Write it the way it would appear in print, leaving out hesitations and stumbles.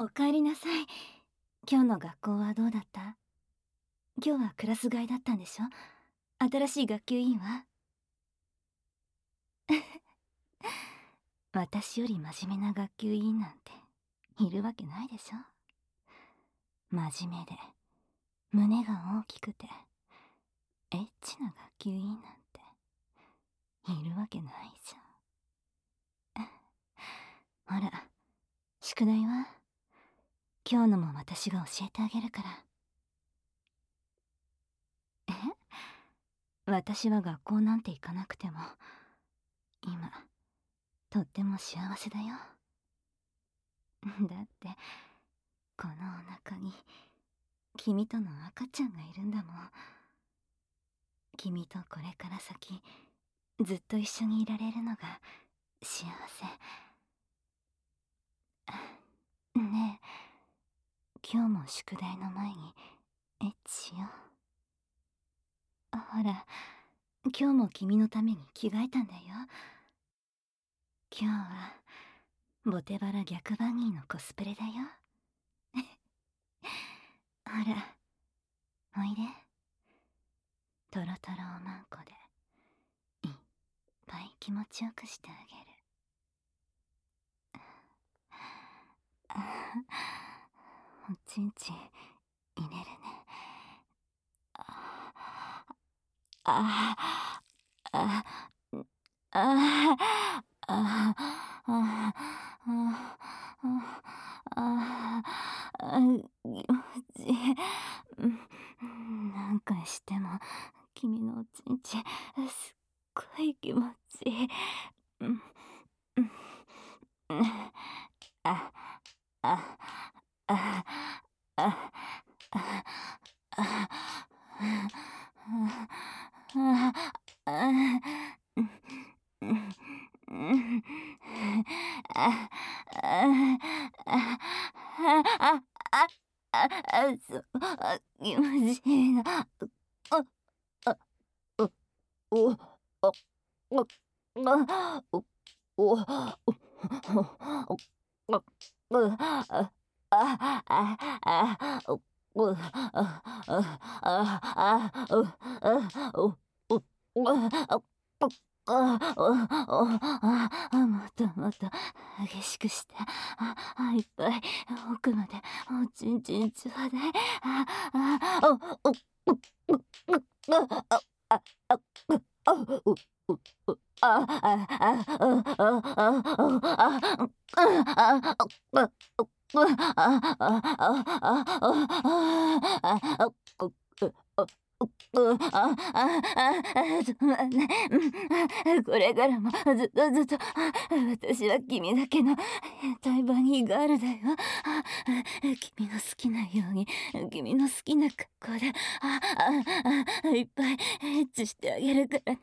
おかえりなさい。今日の学校はどうだった？今日はクラス替えだったんでしょ？新しい学級委員は？私より真面目な学級委員なんているわけないでしょ。真面目で胸が大きくてエッチな学級委員なんているわけないじゃん。ほら、宿題は今日のも私が教えてあげるから。私は学校なんて行かなくても今とっても幸せだよ。だってこのお腹に君との赤ちゃんがいるんだもん。君とこれから先ずっと一緒にいられるのが幸せ。ねえ、今日も宿題の前にエッチしよう。ほら、今日も君のために着替えたんだよ。今日はボテバラ逆バギーのコスプレだよ。ほら、おいで。トロトロおまんこでいっぱい気持ちよくしてあげる。おちんちん入れるね。ああああああ気持ちいい。何回しても君のおちんちんすっごい気持ちいい。ああああ気持ちいいな。おおおおもっともっと激しくして、いっぱい奥までおちんちんちょうだい。これからもずっとずっと私は君だけの変態バニーガールだよ。君の好きなように君の好きな格好でいっぱいエッチしてあげるからね。